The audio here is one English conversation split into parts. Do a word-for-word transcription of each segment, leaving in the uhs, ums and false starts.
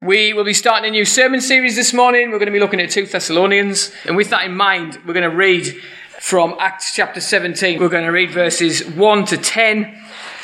We will be starting a new sermon series this morning. We're going to be looking at two Thessalonians. And with that in mind, we're going to read from Acts chapter seventeen. We're going to read verses one to ten.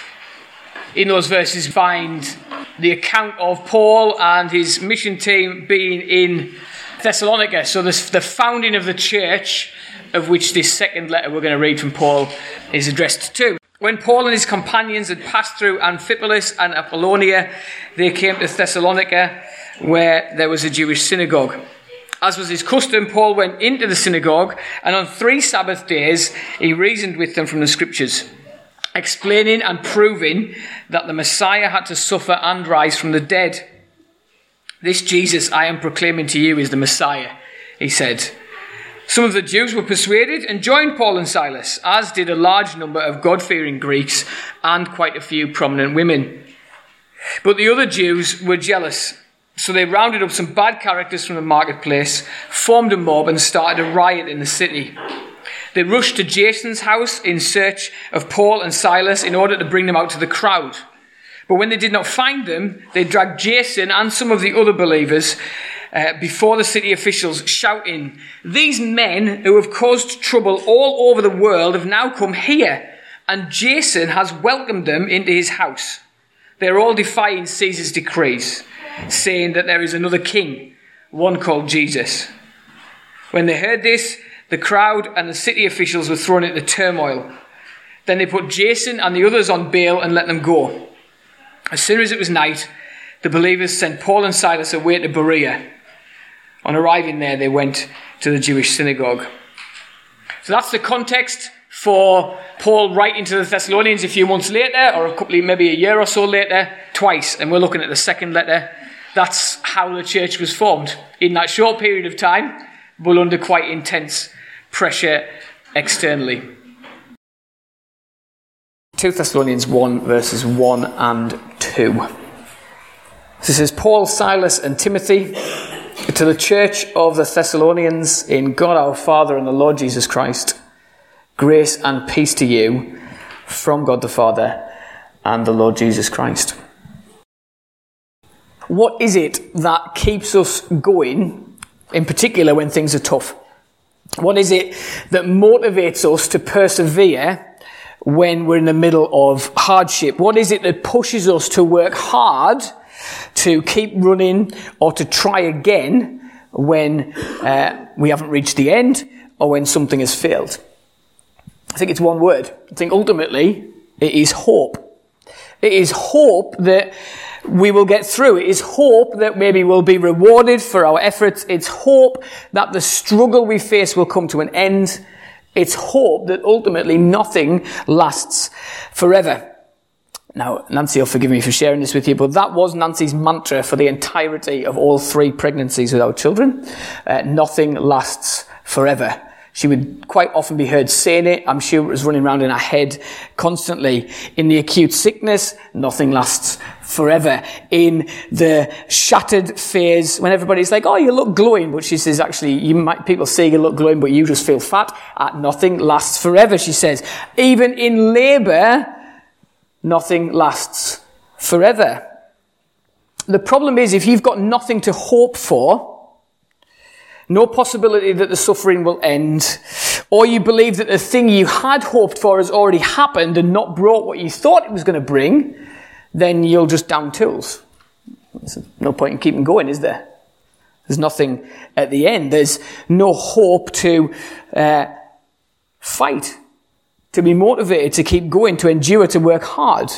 In those verses, find the account of Paul and his mission team being in Thessalonica. So this, the founding of the church, of which this second letter we're going to read from Paul is addressed to. When Paul and his companions had passed through Amphipolis and Apollonia, they came to Thessalonica, where there was a Jewish synagogue. As was his custom, Paul went into the synagogue, and on three Sabbath days he reasoned with them from the Scriptures, explaining and proving that the Messiah had to suffer and rise from the dead. "This Jesus I am proclaiming to you is the Messiah," he said. Some of the Jews were persuaded and joined Paul and Silas, as did a large number of God-fearing Greeks and quite a few prominent women. But the other Jews were jealous, so they rounded up some bad characters from the marketplace, formed a mob and started a riot in the city. They rushed to Jason's house in search of Paul and Silas in order to bring them out to the crowd. But when they did not find them, they dragged Jason and some of the other believers uh, before the city officials, shouting, "These men who have caused trouble all over the world have now come here, and Jason has welcomed them into his house. They are all defying Caesar's decrees, saying that there is another king, one called Jesus." When they heard this, the crowd and the city officials were thrown into turmoil. Then they put Jason and the others on bail and let them go. As soon as it was night, the believers sent Paul and Silas away to Berea. On arriving there, they went to the Jewish synagogue. So that's the context for Paul writing to the Thessalonians a few months later, or a couple, of, maybe a year or so later, twice. And we're looking at the second letter. That's how the church was formed in that short period of time, but under quite intense pressure externally. two Thessalonians one, verses one and two. So it says, "Paul, Silas, and Timothy, to the church of the Thessalonians in God our Father and the Lord Jesus Christ, grace and peace to you from God the Father and the Lord Jesus Christ." What is it that keeps us going, in particular when things are tough? What is it that motivates us to persevere when we're in the middle of hardship? What is it that pushes us to work hard, to keep running, or to try again when uh, we haven't reached the end or when something has failed? I think it's one word. I think ultimately it is hope. It is hope that we will get through. It is hope that maybe we'll be rewarded for our efforts. It's hope that the struggle we face will come to an end. It's hope that ultimately nothing lasts forever. Now, Nancy will forgive me for sharing this with you, but that was Nancy's mantra for the entirety of all three pregnancies with our children. Uh, nothing lasts forever. She would quite often be heard saying it. I'm sure it was running around in her head constantly. In the acute sickness, nothing lasts forever. In the shattered phase, when everybody's like, "Oh, you look glowing," but she says, actually, you might, people say you look glowing, but you just feel fat. Uh, nothing lasts forever, she says. Even in labour, nothing lasts forever. The problem is, if you've got nothing to hope for, no possibility that the suffering will end, or you believe that the thing you had hoped for has already happened and not brought what you thought it was going to bring, then you'll just down tools. There's no point in keeping going, is there? There's nothing at the end. There's no hope to uh, fight, to be motivated, to keep going, to endure, to work hard.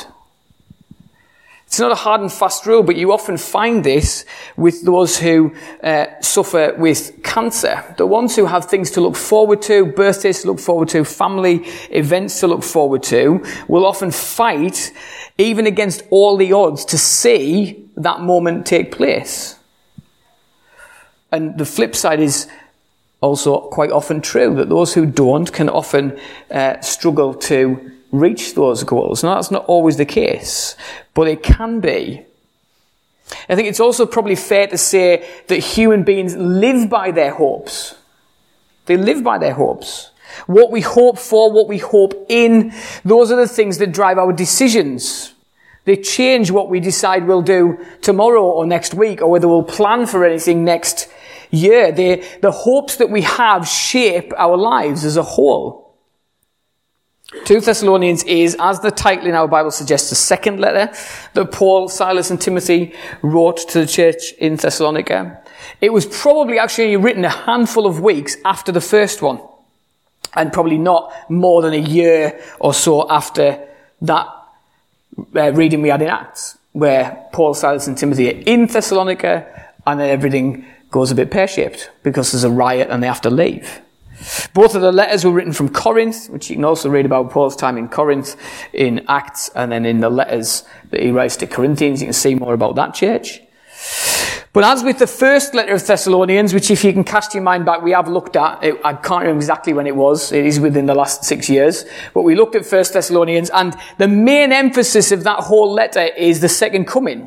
It's not a hard and fast rule, but you often find this with those who uh, suffer with cancer. The ones who have things to look forward to, birthdays to look forward to, family events to look forward to, will often fight, even against all the odds, to see that moment take place. And the flip side is also quite often true, that those who don't can often uh, struggle to reach those goals. Now, that's not always the case, but it can be. I think it's also probably fair to say that human beings live by their hopes. They live by their hopes. What we hope for, what we hope in, those are the things that drive our decisions. They change what we decide we'll do tomorrow or next week, or whether we'll plan for anything next year. They, the hopes that we have shape our lives as a whole. Second Thessalonians is, as the title in our Bible suggests, the second letter that Paul, Silas and Timothy wrote to the church in Thessalonica. It was probably actually written a handful of weeks after the first one, and probably not more than a year or so after that uh, reading we had in Acts, where Paul, Silas and Timothy are in Thessalonica, and then everything goes a bit pear-shaped because there's a riot and they have to leave. Both of the letters were written from Corinth, which you can also read about Paul's time in Corinth in Acts, and then in the letters that he writes to Corinthians, you can see more about that church. But as with the first letter of Thessalonians, which if you can cast your mind back, we have looked at, it, I can't remember exactly when it was, it is within the last six years, but we looked at First Thessalonians, and the main emphasis of that whole letter is the second coming.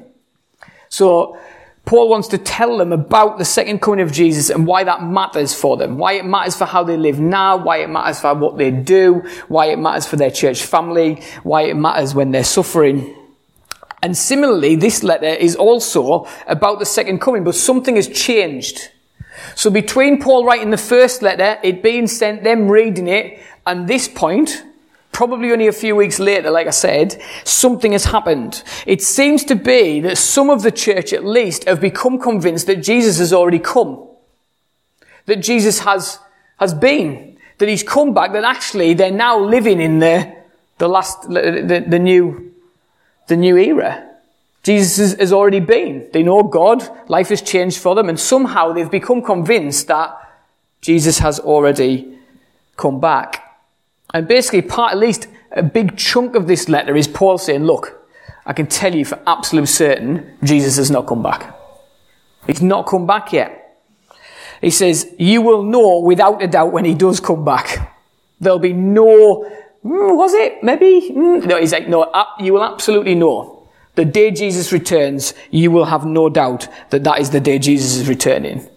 So Paul wants to tell them about the second coming of Jesus and why that matters for them, why it matters for how they live now, why it matters for what they do, why it matters for their church family, why it matters when they're suffering. And similarly, this letter is also about the second coming, but something has changed. So between Paul writing the first letter, it being sent, them reading it, and this point, probably only a few weeks later, like I said, something has happened. It seems to be that some of the church, at least, have become convinced that Jesus has already come. That Jesus has, has been. That he's come back. That actually they're now living in the, the last, the, the new, the new era. Jesus has already been. They know God. Life has changed for them. And somehow they've become convinced that Jesus has already come back. And basically, part, at least a big chunk of this letter is Paul saying, look, I can tell you for absolute certain, Jesus has not come back. He's not come back yet. He says, you will know without a doubt when he does come back. There'll be no, mm, was it? Maybe? Mm. No, he's like, no, you will absolutely know. The day Jesus returns, you will have no doubt that that is the day Jesus is returning.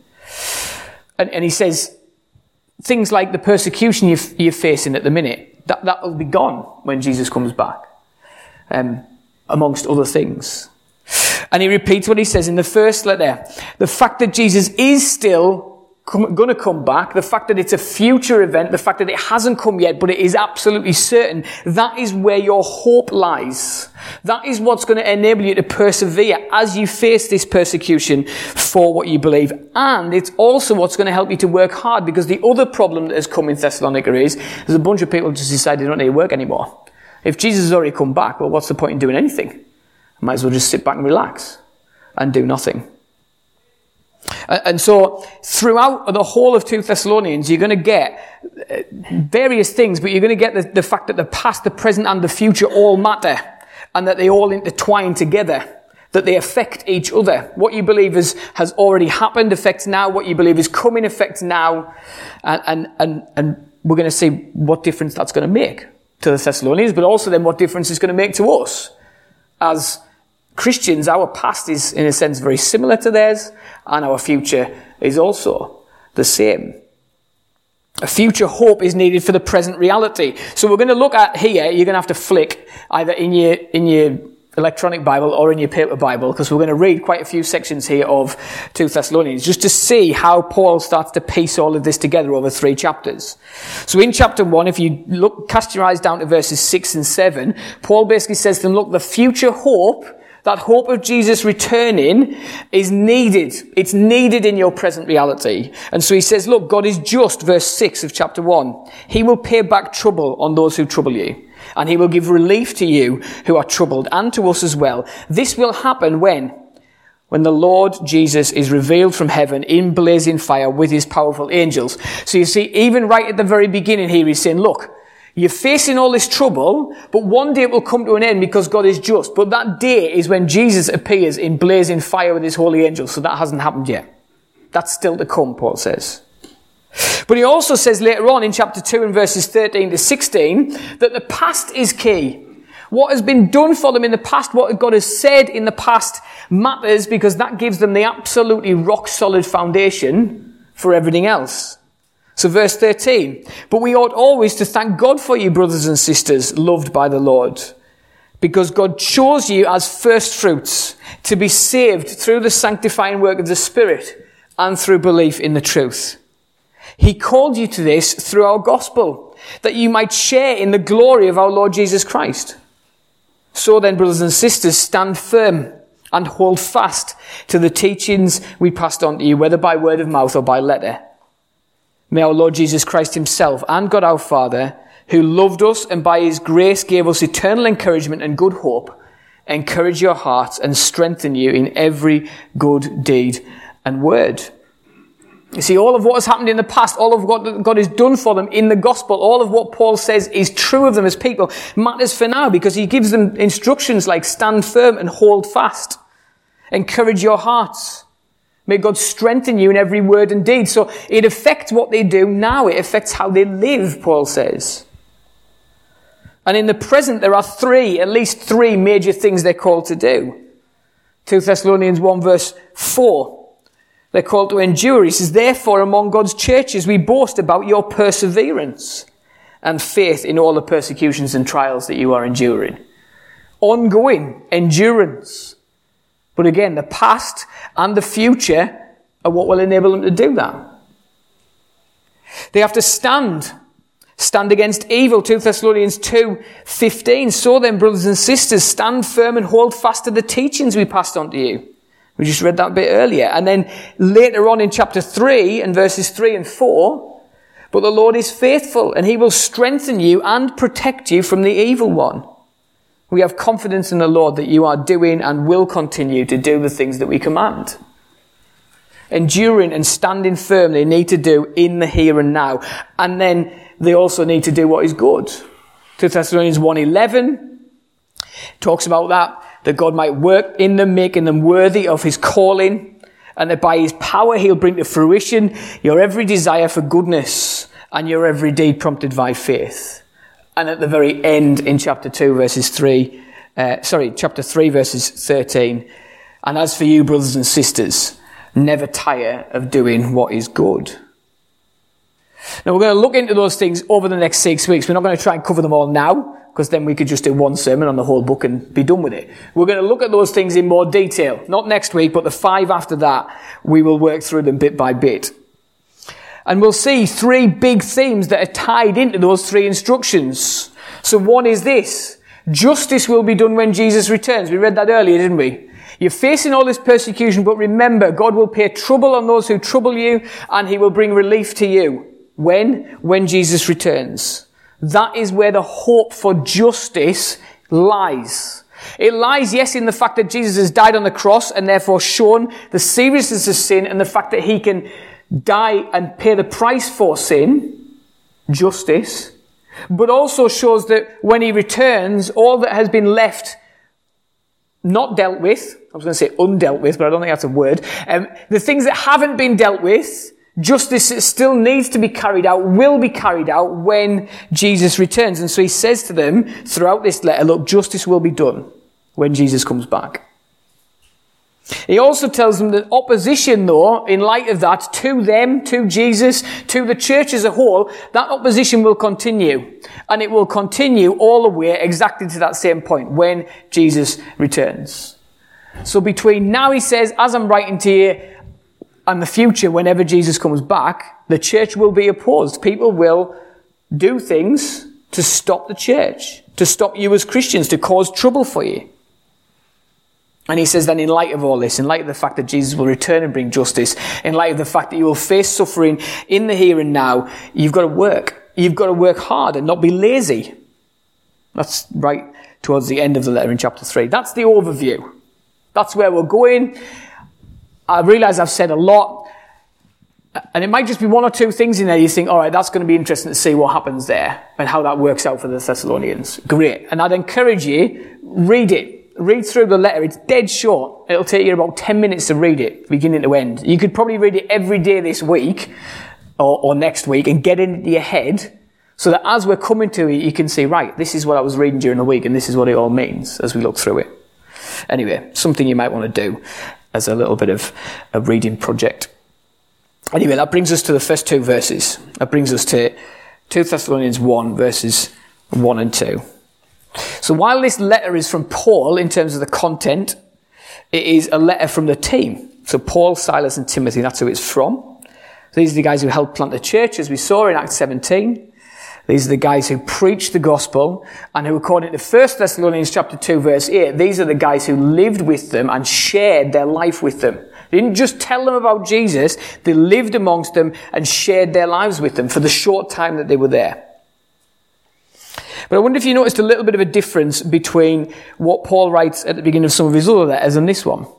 And, and he says, things like the persecution you're, you're facing at the minute, that, that will be gone when Jesus comes back, um, amongst other things. And he repeats what he says in the first letter. The fact that Jesus is still going to come back, the fact that it's a future event, the fact that it hasn't come yet, but it is absolutely certain, that is where your hope lies. That is what's going to enable you to persevere as you face this persecution for what you believe. And it's also what's going to help you to work hard, because the other problem that has come in Thessalonica is there's a bunch of people who just decide they don't need to work anymore. If Jesus has already come back, well, what's the point in doing anything? I might as well just sit back and relax and do nothing. And so throughout the whole of Second Thessalonians, you're going to get various things, but you're going to get the, the fact that the past, the present and the future all matter, and that they all intertwine together, that they affect each other. What you believe is, has already happened affects now, what you believe is coming affects now, and, and, and, and we're going to see what difference that's going to make to the Thessalonians, but also then what difference it's going to make to us. As Christians, our past is in a sense very similar to theirs, and our future is also the same. A future hope is needed for the present reality. So we're going to look at here, you're going to have to flick either in your, in your electronic Bible or in your paper Bible, because we're going to read quite a few sections here of Second Thessalonians, just to see how Paul starts to piece all of this together over three chapters. So in chapter one, if you look, cast your eyes down to verses six and seven, Paul basically says to them, look, the future hope, that hope of Jesus returning, is needed. It's needed in your present reality. And so he says, look, God is just, verse six of chapter one. He will pay back trouble on those who trouble you, and he will give relief to you who are troubled, and to us as well. This will happen when? When the Lord Jesus is revealed from heaven in blazing fire with his powerful angels. So you see, even right at the very beginning here, he's saying, look, you're facing all this trouble, but one day it will come to an end because God is just. But that day is when Jesus appears in blazing fire with his holy angels. So that hasn't happened yet. That's still to come, Paul says. But he also says later on in chapter two and verses thirteen to sixteen that the past is key. What has been done for them in the past, what God has said in the past, matters, because that gives them the absolutely rock solid foundation for everything else. So verse thirteen, but we ought always to thank God for you, brothers and sisters, loved by the Lord, because God chose you as first fruits to be saved through the sanctifying work of the Spirit and through belief in the truth. He called you to this through our gospel, that you might share in the glory of our Lord Jesus Christ. So then, brothers and sisters, stand firm and hold fast to the teachings we passed on to you, whether by word of mouth or by letter. May our Lord Jesus Christ himself and God our Father, who loved us and by his grace gave us eternal encouragement and good hope, encourage your hearts and strengthen you in every good deed and word. You see, all of what has happened in the past, all of what God has done for them in the gospel, all of what Paul says is true of them as people, matters for now, because he gives them instructions like stand firm and hold fast. Encourage your hearts. May God strengthen you in every word and deed. So it affects what they do now. It affects how they live, Paul says. And in the present, there are three, at least three major things they're called to do. Second Thessalonians one verse four. They're called to endure. He says, therefore, among God's churches, we boast about your perseverance and faith in all the persecutions and trials that you are enduring. Ongoing endurance. But again, the past and the future are what will enable them to do that. They have to stand. Stand against evil. Second Thessalonians two fifteen. So then, brothers and sisters, stand firm and hold fast to the teachings we passed on to you. We just read that bit earlier. And then later on in chapter three and verses three and four, but the Lord is faithful and he will strengthen you and protect you from the evil one. We have confidence in the Lord that you are doing and will continue to do the things that we command. Enduring and standing firm they need to do in the here and now. And then they also need to do what is good. Second Thessalonians one eleven talks about that, that God might work in them, making them worthy of his calling, and that by his power he'll bring to fruition your every desire for goodness and your every deed prompted by faith. And at the very end in chapter two verses three, uh, sorry, chapter three verses thirteen, and as for you, brothers and sisters, never tire of doing what is good. Now we're going to look into those things over the next six weeks. We're not going to try and cover them all now, because then we could just do one sermon on the whole book and be done with it. We're going to look at those things in more detail. Not next week, but the five after that, we will work through them bit by bit. And we'll see three big themes that are tied into those three instructions. So one is this: justice will be done when Jesus returns. We read that earlier, didn't we? You're facing all this persecution, but remember, God will pay trouble on those who trouble you, and he will bring relief to you. When? When Jesus returns. That is where the hope for justice lies. It lies, yes, in the fact that Jesus has died on the cross and therefore shown the seriousness of sin and the fact that he can die and pay the price for sin, justice, but also shows that when he returns, all that has been left not dealt with, I was going to say undealt with, but I don't think that's a word, um, the things that haven't been dealt with, justice still needs to be carried out, will be carried out when Jesus returns. And so he says to them throughout this letter, look, justice will be done when Jesus comes back. He also tells them that opposition, though, in light of that, to them, to Jesus, to the church as a whole, that opposition will continue. And it will continue all the way exactly to that same point, when Jesus returns. So between now, he says, as I'm writing to you, and the future, whenever Jesus comes back, the church will be opposed. People will do things to stop the church, to stop you as Christians, to cause trouble for you. And he says then, in light of all this, in light of the fact that Jesus will return and bring justice, in light of the fact that you will face suffering in the here and now, you've got to work. You've got to work hard and not be lazy. That's right towards the end of the letter in chapter three. That's the overview. That's where we're going. I realise I've said a lot, and it might just be one or two things in there you think, all right, that's going to be interesting to see what happens there and how that works out for the Thessalonians. Great. And I'd encourage you, read it. Read through the letter. It's dead short. It'll take you about ten minutes to read it, beginning to end. You could probably read it every day this week or, or next week and get it into your head so that as we're coming to it, you can see, right, this is what I was reading during the week and this is what it all means as we look through it. Anyway, something you might want to do as a little bit of a reading project. Anyway, that brings us to the first two verses. That brings us to Second Thessalonians one, verses one and two. Second So while this letter is from Paul in terms of the content, it is a letter from the team. So Paul, Silas and Timothy, that's who it's from. So these are the guys who helped plant the church, as we saw in Acts seventeen. These are the guys who preached the gospel and who, according to First Thessalonians chapter two, verse eight, these are the guys who lived with them and shared their life with them. They didn't just tell them about Jesus, they lived amongst them and shared their lives with them for the short time that they were there. But I wonder if you noticed a little bit of a difference between what Paul writes at the beginning of some of his other letters and this one.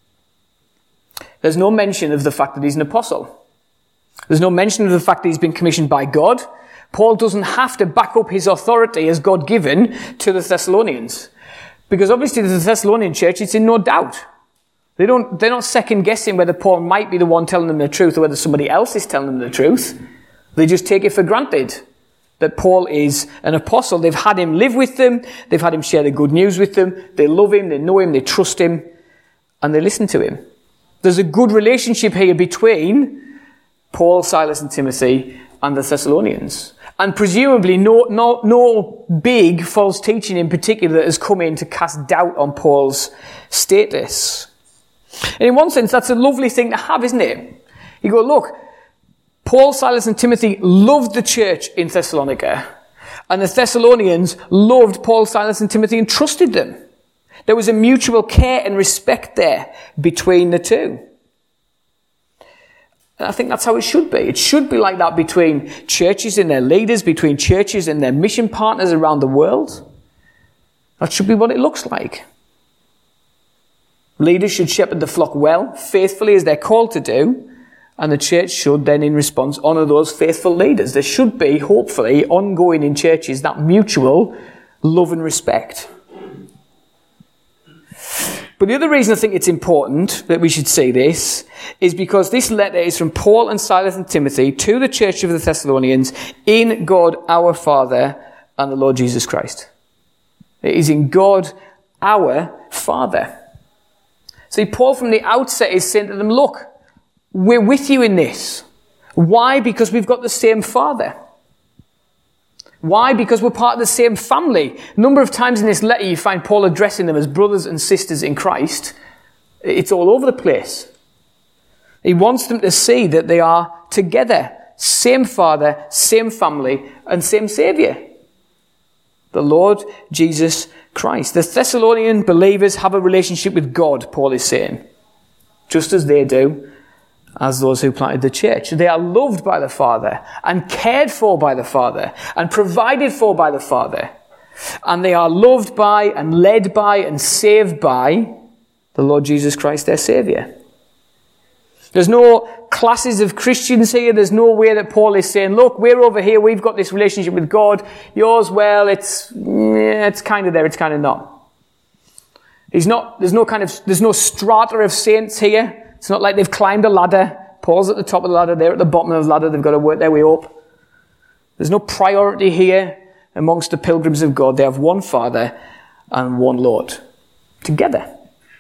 There's no mention of the fact that he's an apostle. There's no mention of the fact that he's been commissioned by God. Paul doesn't have to back up his authority as God-given to the Thessalonians. Because obviously the Thessalonian church, it's in no doubt. They don't, they're not second-guessing whether Paul might be the one telling them the truth or whether somebody else is telling them the truth. They just take it for granted that Paul is an apostle. They've had him live with them. They've had him share the good news with them. They love him, they know him, they trust him, and they listen to him. There's a good relationship here between Paul, Silas, and Timothy and the Thessalonians. And presumably no, no, no big false teaching in particular that has come in to cast doubt on Paul's status. And in one sense, that's a lovely thing to have, isn't it? You go, look, Paul, Silas, and Timothy loved the church in Thessalonica. And the Thessalonians loved Paul, Silas, and Timothy and trusted them. There was a mutual care and respect there between the two. And I think that's how it should be. It should be like that between churches and their leaders, between churches and their mission partners around the world. That should be what it looks like. Leaders should shepherd the flock well, faithfully as they're called to do, and the church should then, in response, honour those faithful leaders. There should be, hopefully, ongoing in churches that mutual love and respect. But the other reason I think it's important that we should see this is because this letter is from Paul and Silas and Timothy to the church of the Thessalonians in God our Father and the Lord Jesus Christ. It is in God our Father. See, Paul from the outset is saying to them, look, we're with you in this. Why? Because we've got the same Father. Why? Because we're part of the same family. A number of times in this letter you find Paul addressing them as brothers and sisters in Christ. It's all over the place. He wants them to see that they are together. Same Father, same family, and same Saviour. The Lord Jesus Christ. The Thessalonian believers have a relationship with God, Paul is saying. Just as they do as those who planted the church. They are loved by the Father and cared for by the Father and provided for by the Father. And they are loved by and led by and saved by the Lord Jesus Christ, their Saviour. There's no classes of Christians here. There's no way that Paul is saying, look, we're over here, we've got this relationship with God. Yours, well, it's, yeah, it's kind of there, it's kind of not. He's not, there's no kind of, there's no strata of saints here. It's not like they've climbed a ladder. Paul's at the top of the ladder, they're at the bottom of the ladder, they've got to work their way up. There's no priority here amongst the pilgrims of God. They have one Father and one Lord. Together.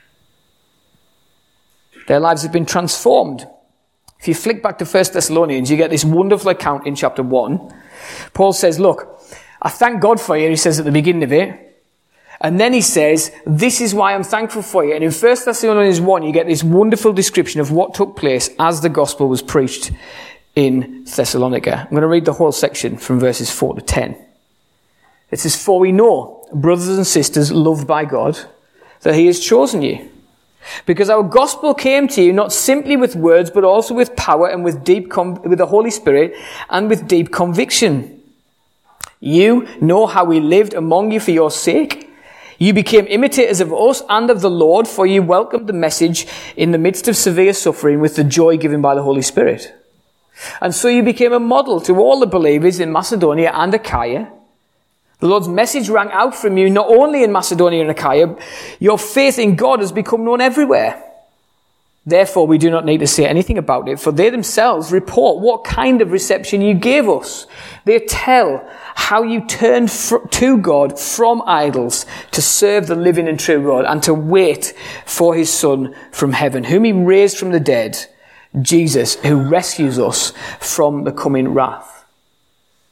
Their lives have been transformed. If you flick back to First Thessalonians, you get this wonderful account in chapter one. Paul says, look, I thank God for you, he says at the beginning of it. And then he says, this is why I'm thankful for you. And in First Thessalonians one, you get this wonderful description of what took place as the gospel was preached in Thessalonica. I'm going to read the whole section from verses four to ten. It says, for we know, brothers and sisters loved by God, that he has chosen you. Because our gospel came to you not simply with words, but also with power and with deep con- with the Holy Spirit and with deep conviction. You know how we lived among you for your sake. You became imitators of us and of the Lord, for you welcomed the message in the midst of severe suffering with the joy given by the Holy Spirit. And so you became a model to all the believers in Macedonia and Achaia. The Lord's message rang out from you not only in Macedonia and Achaia, your faith in God has become known everywhere. Therefore, we do not need to say anything about it, for they themselves report what kind of reception you gave us. They tell how you turned fr- to God from idols to serve the living and true God and to wait for his Son from heaven, whom he raised from the dead, Jesus, who rescues us from the coming wrath.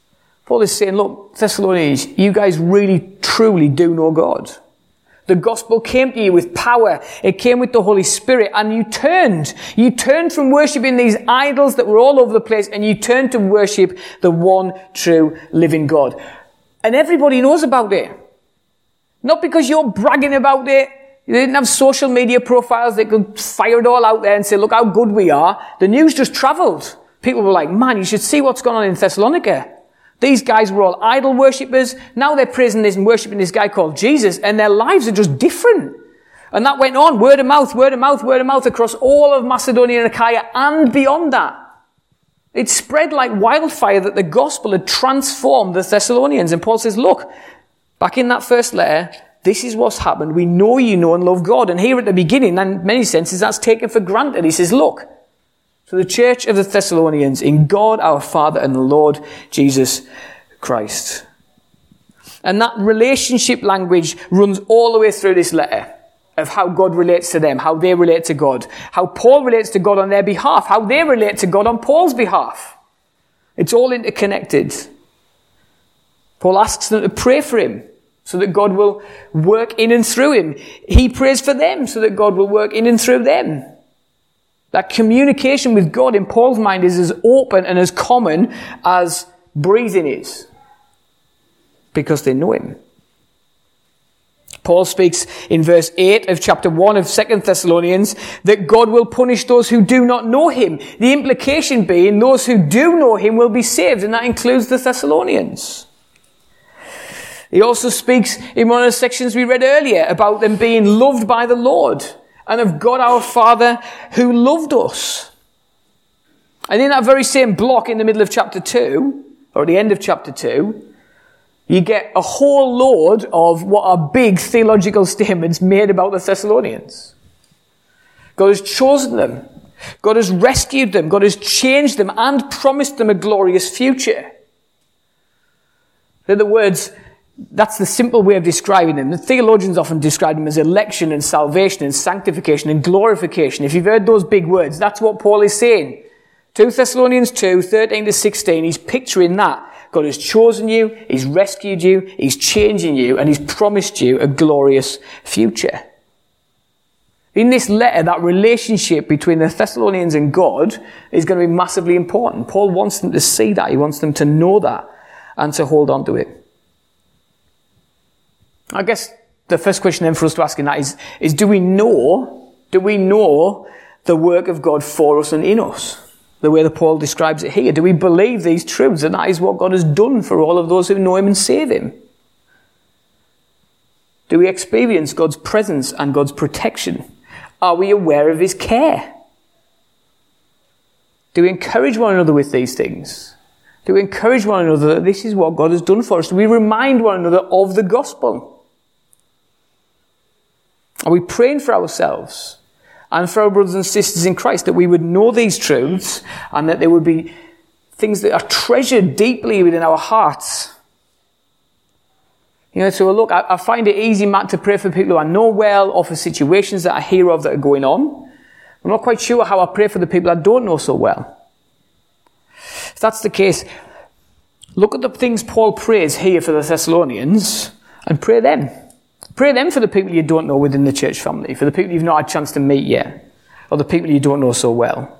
Paul is saying, look, Thessalonians, you guys really, truly do know God. The gospel came to you with power. It came with the Holy Spirit, and you turned. You turned from worshipping these idols that were all over the place, and you turned to worship the one true living God. And everybody knows about it. Not because you're bragging about it. You didn't have social media profiles that could fire it all out there and say, look how good we are. The news just travelled. People were like, man, you should see what's going on in Thessalonica. These guys were all idol worshippers. Now they're praising this and worshipping this guy called Jesus, and their lives are just different. And that went on, word of mouth, word of mouth, word of mouth, across all of Macedonia and Achaia and beyond that. It spread like wildfire that the gospel had transformed the Thessalonians. And Paul says, look, back in that first letter, this is what's happened. We know you know and love God. And here at the beginning, and in many senses, that's taken for granted. He says, look, to the church of the Thessalonians, in God our Father and the Lord Jesus Christ. And that relationship language runs all the way through this letter of how God relates to them, how they relate to God, how Paul relates to God on their behalf, how they relate to God on Paul's behalf. It's all interconnected. Paul asks them to pray for him so that God will work in and through him. He prays for them so that God will work in and through them. That communication with God in Paul's mind is as open and as common as breathing is, because they know him. Paul speaks in verse eight of chapter one of Second Thessalonians that God will punish those who do not know him. The implication being those who do know him will be saved, and that includes the Thessalonians. He also speaks in one of the sections we read earlier about them being loved by the Lord and of God our Father who loved us. And in that very same block in the middle of chapter two, or at the end of chapter two, you get a whole load of what are big theological statements made about the Thessalonians. God has chosen them. God has rescued them. God has changed them and promised them a glorious future. They're the words, that's the simple way of describing them. The theologians often describe them as election and salvation and sanctification and glorification. If you've heard those big words, that's what Paul is saying. two Thessalonians two, thirteen to sixteen, he's picturing that. God has chosen you, he's rescued you, he's changing you, and he's promised you a glorious future. In this letter, that relationship between the Thessalonians and God is going to be massively important. Paul wants them to see that. He wants them to know that and to hold on to it. I guess the first question then for us to ask in that is, is do we know, do we know the work of God for us and in us? The way that Paul describes it here. Do we believe these truths? And that is what God has done for all of those who know him and save him. Do we experience God's presence and God's protection? Are we aware of his care? Do we encourage one another with these things? Do we encourage one another that this is what God has done for us? Do we remind one another of the gospel? Are we praying for ourselves and for our brothers and sisters in Christ that we would know these truths and that there would be things that are treasured deeply within our hearts? You know, so look, I, I find it easy, Matt, to pray for people who I know well or for situations that I hear of that are going on. I'm not quite sure how I pray for the people I don't know so well. If that's the case, look at the things Paul prays here for the Thessalonians and pray them. Pray them for the people you don't know within the church family, for the people you've not had a chance to meet yet, or the people you don't know so well.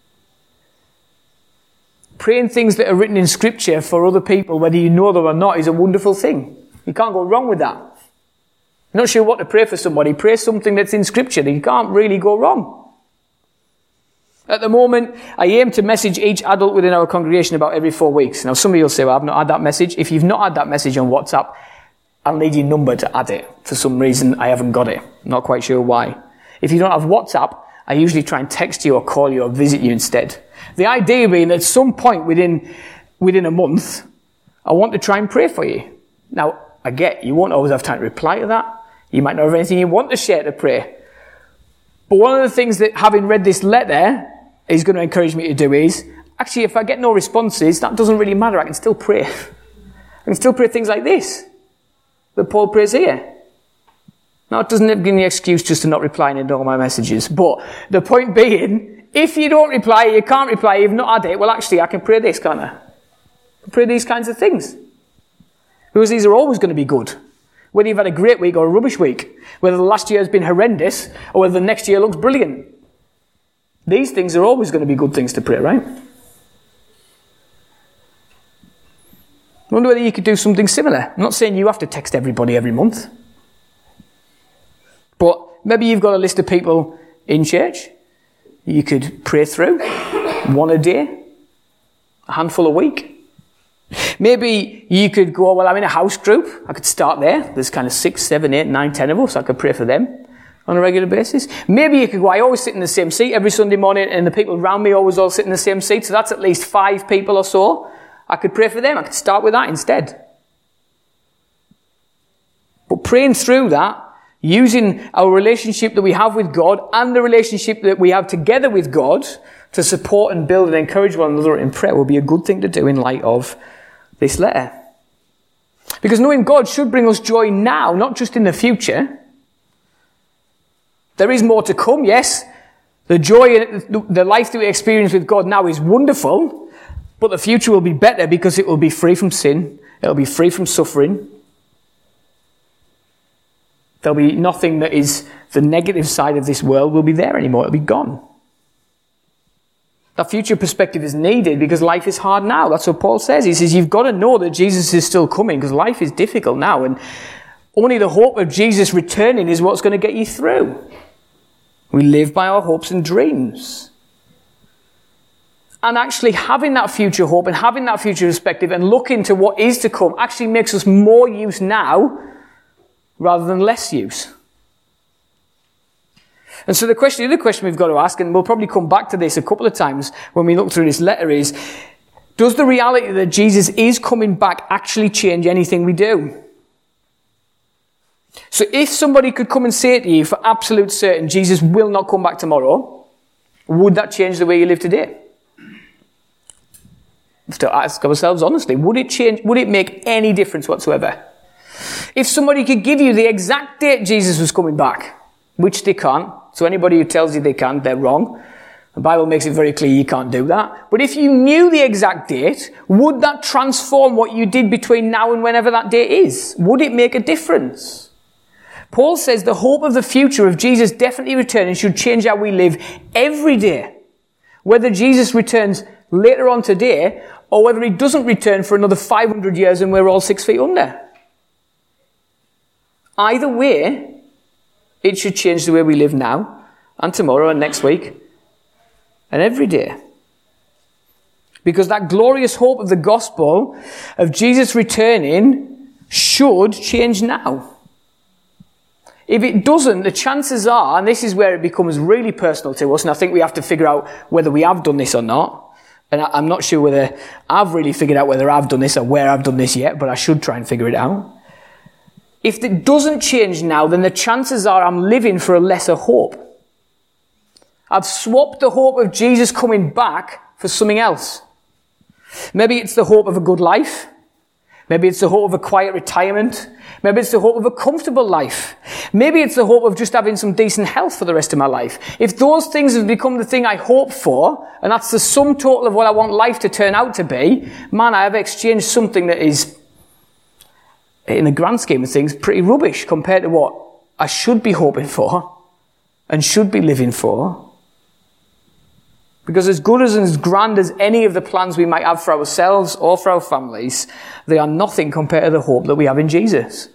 Praying things that are written in Scripture for other people, whether you know them or not, is a wonderful thing. You can't go wrong with that. You're not sure what to pray for somebody, pray something that's in Scripture. You can't really go wrong. At the moment, I aim to message each adult within our congregation about every four weeks. Now, some of you will say, well, I've not had that message. If you've not had that message on WhatsApp, I'll need your number to add it. For some reason, I haven't got it. Not quite sure why. If you don't have WhatsApp, I usually try and text you or call you or visit you instead. The idea being that at some point within, within a month, I want to try and pray for you. Now, I get you won't always have time to reply to that. You might not have anything you want to share to pray. But one of the things that having read this letter is going to encourage me to do is, actually, if I get no responses, that doesn't really matter. I can still pray. I can still pray things like this that Paul prays here. Now, it doesn't give me an excuse just to not reply to all my messages. But the point being, if you don't reply, you can't reply, you've not had it, well, actually, I can pray this, can't I? pray these kinds of things. Because these are always going to be good. Whether you've had a great week or a rubbish week. Whether the last year has been horrendous or whether the next year looks brilliant. These things are always going to be good things to pray, right? I wonder whether you could do something similar. I'm not saying you have to text everybody every month. But maybe you've got a list of people in church you could pray through. One a day. A handful a week. Maybe you could go, well, I'm in a house group. I could start there. There's kind of six, seven, eight, nine, ten of us. I could pray for them on a regular basis. Maybe you could go, I always sit in the same seat every Sunday morning and the people around me always all sit in the same seat. So that's at least five people or so. I could pray for them. I could start with that instead. But praying through that, using our relationship that we have with God and the relationship that we have together with God to support and build and encourage one another in prayer will be a good thing to do in light of this letter. Because knowing God should bring us joy now, not just in the future. There is more to come, yes. The joy, the life that we experience with God now is wonderful, but the future will be better because it will be free from sin. It will be free from suffering. There'll be nothing that is the negative side of this world will be there anymore. It'll be gone. That future perspective is needed because life is hard now. That's what Paul says. He says, you've got to know that Jesus is still coming because life is difficult now. And only the hope of Jesus returning is what's going to get you through. We live by our hopes and dreams. And actually having that future hope and having that future perspective and looking to what is to come actually makes us more use now rather than less use. And so the question, the other question we've got to ask, and we'll probably come back to this a couple of times when we look through this letter, is, does the reality that Jesus is coming back actually change anything we do? So if somebody could come and say to you for absolute certain, Jesus will not come back tomorrow, would that change the way you live today? We have to ask ourselves honestly, would it change, would it make any difference whatsoever? If somebody could give you the exact date Jesus was coming back, which they can't, so anybody who tells you they can't, they're wrong. The Bible makes it very clear you can't do that. But if you knew the exact date, would that transform what you did between now and whenever that date is? Would it make a difference? Paul says the hope of the future of Jesus definitely returning should change how we live every day. Whether Jesus returns later on today or whether he doesn't return for another five hundred years and we're all six feet under. Either way, it should change the way we live now and tomorrow and next week and every day. Because that glorious hope of the gospel of Jesus returning should change now. If it doesn't, the chances are, and this is where it becomes really personal to us, and I think we have to figure out whether we have done this or not. And I'm not sure whether I've really figured out whether I've done this or where I've done this yet, but I should try and figure it out. If it doesn't change now, then the chances are I'm living for a lesser hope. I've swapped the hope of Jesus coming back for something else. Maybe it's the hope of a good life. Maybe it's the hope of a quiet retirement. Maybe it's the hope of a comfortable life. Maybe it's the hope of just having some decent health for the rest of my life. If those things have become the thing I hope for, and that's the sum total of what I want life to turn out to be, man, I have exchanged something that is, in the grand scheme of things, pretty rubbish compared to what I should be hoping for and should be living for. Because as good as and as grand as any of the plans we might have for ourselves or for our families, they are nothing compared to the hope that we have in Jesus.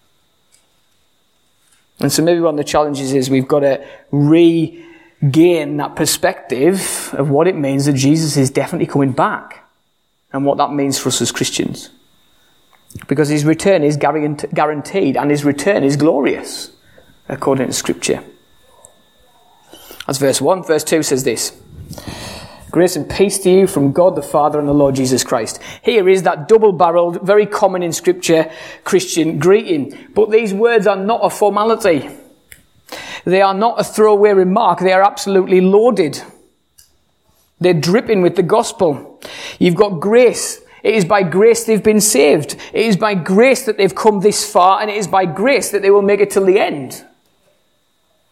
And so maybe one of the challenges is we've got to regain that perspective of what it means that Jesus is definitely coming back and what that means for us as Christians. Because his return is guaranteed and his return is glorious, according to Scripture. That's verse one. Verse two says this: grace and peace to you from God the Father and the Lord Jesus Christ. Here is that double-barreled, very common in Scripture, Christian greeting. But these words are not a formality. They are not a throwaway remark. They are absolutely loaded. They're dripping with the gospel. You've got grace. It is by grace they've been saved. It is by grace that they've come this far, and it is by grace that they will make it till the end.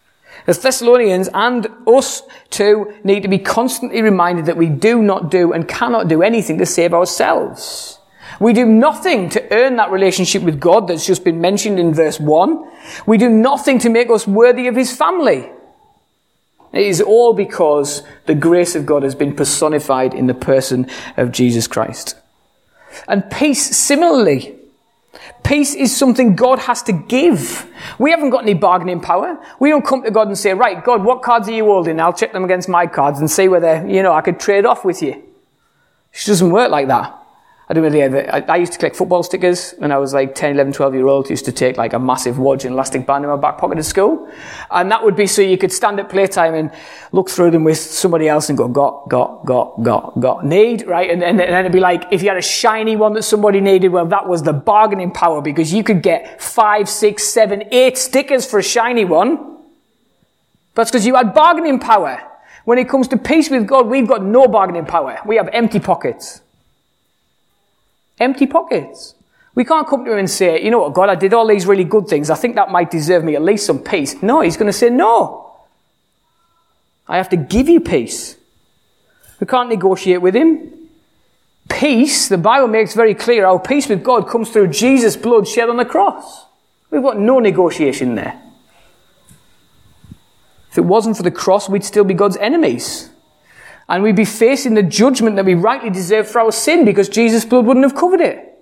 The Thessalonians and us too need to be constantly reminded that we do not do and cannot do anything to save ourselves. We do nothing to earn that relationship with God that's just been mentioned in verse one. We do nothing to make us worthy of his family. It is all because the grace of God has been personified in the person of Jesus Christ. And peace, similarly, peace is something God has to give. We haven't got any bargaining power. We don't come to God and say, right, God, what cards are you holding? I'll check them against my cards and see whether, you know, I could trade off with you. It doesn't work like that. I don't really ever, I, I used to collect football stickers when I was like ten, eleven, twelve year old. I used to take like a massive wad and elastic band in my back pocket at school. And that would be so you could stand at playtime and look through them with somebody else and go, got, got, got, got, got, need, right? And, and, and then it'd be like, if you had a shiny one that somebody needed, well, that was the bargaining power because you could get five, six, seven, eight stickers for a shiny one. That's because you had bargaining power. When it comes to peace with God, we've got no bargaining power. We have empty pockets. Empty pockets. We can't come to him and say, you know what, God, I did all these really good things. I think that might deserve me at least some peace. No, he's going to say, no. I have to give you peace. We can't negotiate with him. Peace, the Bible makes very clear, our peace with God comes through Jesus' blood shed on the cross. We've got no negotiation there. If it wasn't for the cross, we'd still be God's enemies. And we'd be facing the judgment that we rightly deserve for our sin because Jesus' blood wouldn't have covered it.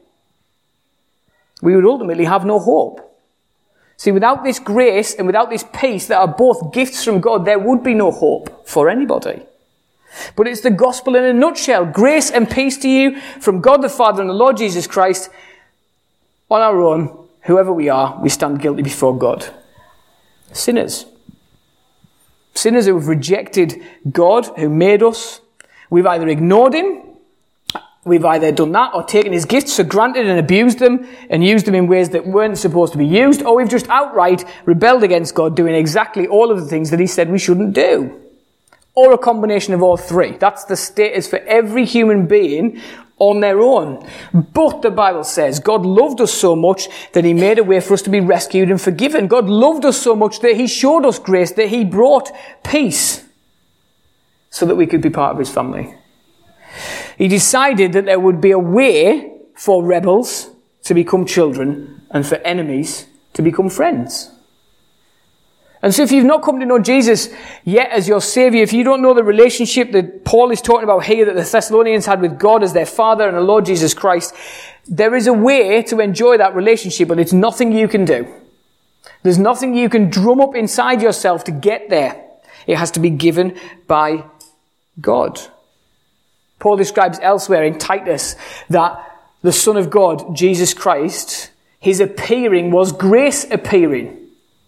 We would ultimately have no hope. See, without this grace and without this peace that are both gifts from God, there would be no hope for anybody. But it's the gospel in a nutshell. Grace and peace to you from God the Father and the Lord Jesus Christ. On our own, whoever we are, we stand guilty before God. Sinners. Sinners who have rejected God, who made us. We've either ignored him, we've either done that, or taken his gifts for granted and abused them, and used them in ways that weren't supposed to be used, or we've just outright rebelled against God, doing exactly all of the things that he said we shouldn't do. Or a combination of all three. That's the status for every human being on their own. But the Bible says God loved us so much that he made a way for us to be rescued and forgiven. God loved us so much that he showed us grace, that he brought peace so that we could be part of his family. He decided that there would be a way for rebels to become children and for enemies to become friends. And so if you've not come to know Jesus yet as your Saviour, if you don't know the relationship that Paul is talking about here that the Thessalonians had with God as their Father and the Lord Jesus Christ, there is a way to enjoy that relationship, but it's nothing you can do. There's nothing you can drum up inside yourself to get there. It has to be given by God. Paul describes elsewhere in Titus that the Son of God, Jesus Christ, his appearing was grace appearing.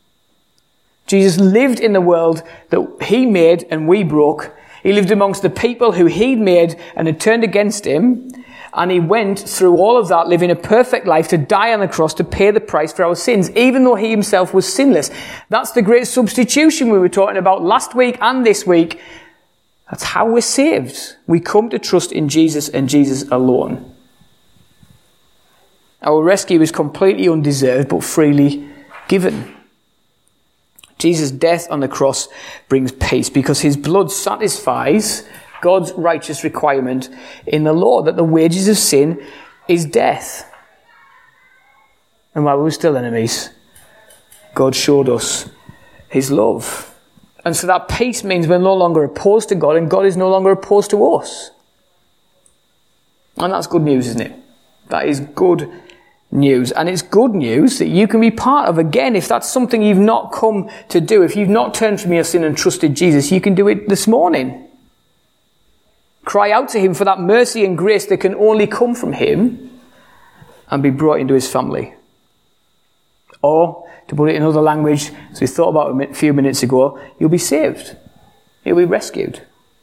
Jesus lived in the world that he made and we broke. He lived amongst the people who he'd made and had turned against him. And he went through all of that, living a perfect life to die on the cross to pay the price for our sins, even though he himself was sinless. That's the great substitution we were talking about last week and this week. That's how we're saved. We come to trust in Jesus and Jesus alone. Our rescue is completely undeserved, but freely given. Jesus' death on the cross brings peace because his blood satisfies God's righteous requirement in the law that the wages of sin is death. And while we were still enemies, God showed us his love. And so that peace means we're no longer opposed to God and God is no longer opposed to us. And that's good news, isn't it? That is good news. And it's good news that you can be part of. Again, if that's something you've not come to do, if you've not turned from your sin and trusted Jesus, you can do it this morning. Cry out to him for that mercy and grace that can only come from him and be brought into his family. Or, to put it in other language, as we thought about a few minutes ago, you'll be saved. You'll be rescued.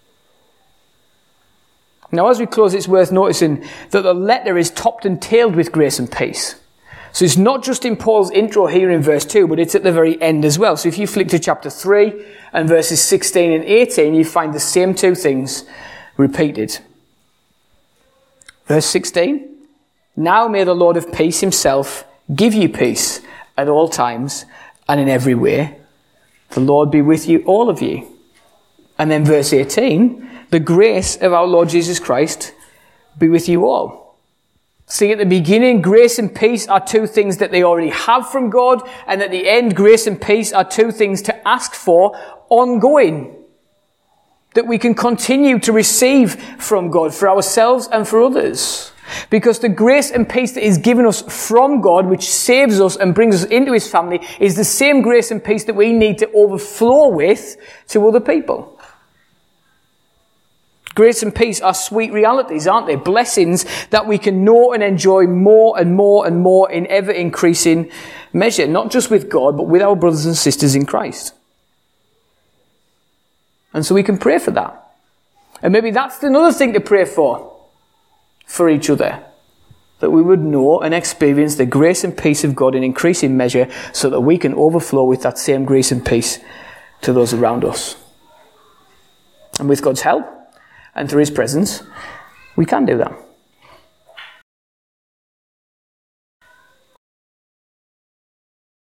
Now, as we close, it's worth noticing that the letter is topped and tailed with grace and peace. So it's not just in Paul's intro here in verse two, but it's at the very end as well. So if you flick to chapter three and verses sixteen and eighteen, you find the same two things repeated. Verse sixteen, now may the Lord of peace himself give you peace at all times and in every way. The Lord be with you, all of you. And then verse eighteen, the grace of our Lord Jesus Christ be with you all. See, at the beginning, grace and peace are two things that they already have from God, and at the end, grace and peace are two things to ask for ongoing, that we can continue to receive from God for ourselves and for others. Because the grace and peace that is given us from God, which saves us and brings us into his family, is the same grace and peace that we need to overflow with to other people. Grace and peace are sweet realities, aren't they? Blessings that we can know and enjoy more and more and more in ever-increasing measure. Not just with God, but with our brothers and sisters in Christ. And so we can pray for that. And maybe that's another thing to pray for, for each other. That we would know and experience the grace and peace of God in increasing measure so that we can overflow with that same grace and peace to those around us. And with God's help, and through his presence, we can do that.